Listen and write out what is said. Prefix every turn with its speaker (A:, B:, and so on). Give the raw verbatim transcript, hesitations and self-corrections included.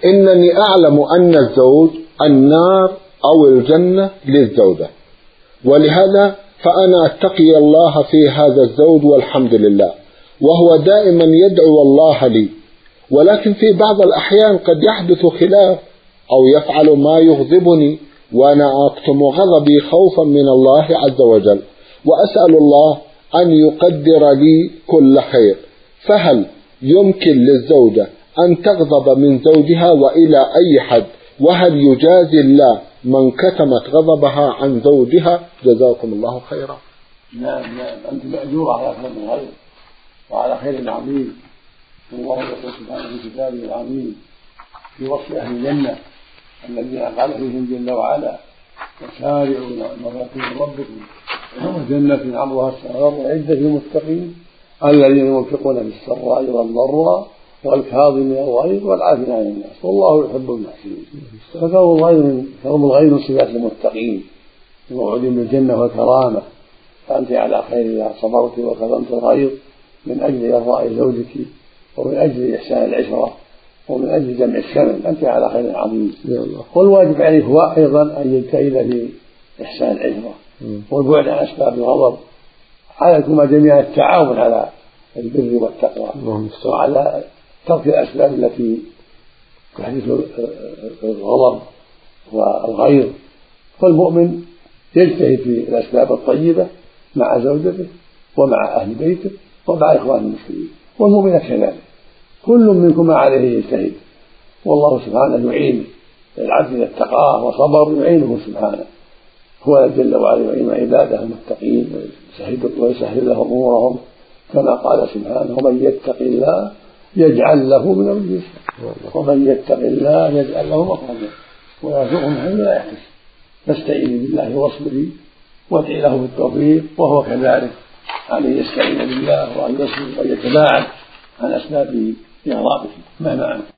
A: إنني أعلم أن الزوج النار أو الجنة للزوجة، ولهذا فأنا أتقي الله في هذا الزوج والحمد لله، وهو دائما يدعو الله لي. ولكن في بعض الأحيان قد يحدث خلاف أو يفعل ما يغضبني، وأنا أكتم غضبي خوفا من الله عز وجل، وأسأل الله أن يقدر لي كل خير. فهل يمكن للزوجة أن تغضب من زوجها وإلى أي حد؟ وهل يجازي الله من كتمت غضبها عن زوجها؟ جزاكم الله خيرا.
B: نعم نعم، أنت مأجورة على خير الخير وعلى خير عظيم. الله يقول سبحانه في كتابه العظيم في وصف أهل الجنة الذين قال فيهم جل وعلا: وسارعوا إلى مغفرة من ربكم وجنة عرضها السماوات والأرض للمتقين الذين ينفقون في السراء والضراء والكاظمين الغيظ والعافين عن الناس والله يحب المحسنين. فكظم الغيظ من صفات المتقين الموعودين بالجنة والكرامة، فأنت على خير إذا صبرت وكظمت الغيظ من أجل إرضاء زوجك ومن أجل إحسان العشرة ومن أجل جمع الشمل، أنت على خير عظيم. والواجب عليك هو أيضا أن يجتهد في إحسان العشرة والبعد عن أسباب الغضب. عليكم جميعا التعاون على البر والتقوى وعلى ترك الأسباب التي تحدث الغضب والغيظ. فالمؤمن يجتهد في الأسباب الطيبة مع زوجته ومع أهل بيته ومع إخوان المسلمين، والمؤمن كذلك، كل منكم عليه يجتهد، والله سبحانه يعين العبد إذا اتقاه وصبر يعينه سبحانه، هو جل وعلا يعين عباده المتقين ويسهل لهم أمورهم، كما قال سبحانه: ومن يتق الله يجعل له من أمره يسرا ومن يتق الله يجعل له مخرجا ويرزقه من حيث لا يحتسب. فاستعيني بالله واصبري وادعي له بالتوفيق، وهو كذلك عليه يستعين بالله وأن يصبر ويتباعد عن أسباب إغضابه مهما أمكن.